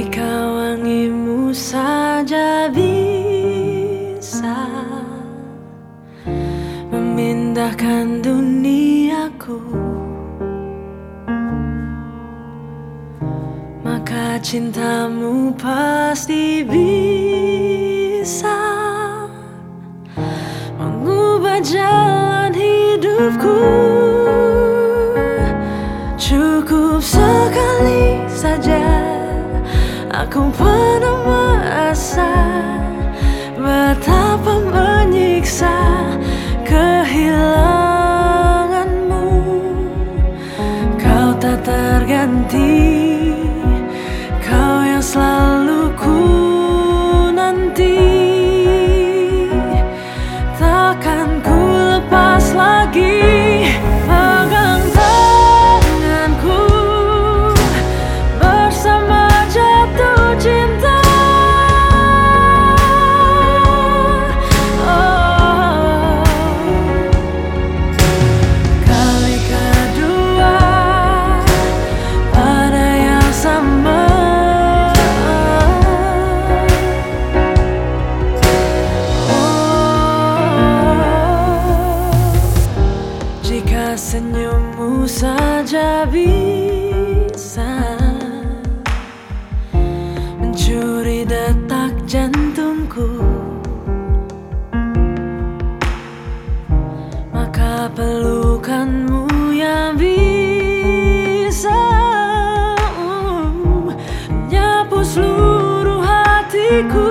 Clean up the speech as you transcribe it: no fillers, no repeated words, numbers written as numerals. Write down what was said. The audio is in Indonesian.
Jika wangimu saja bisa memindahkan duniaku, maka cintamu pasti bisa mengubah jalan hidupku. Cukup sekali saja aku pernah merasa betapa menyiksa kehilanganmu. Kau tak terganti, kau yang selalu ku nanti. Takkan ku lepas lagi pegang tanganku bersama jatuh cinta. Oh, kali kedua pada yang sama. Jika senyummu saja bisa mencuri detak jantungku, maka pelukanmu yang bisa menyapu seluruh hatiku.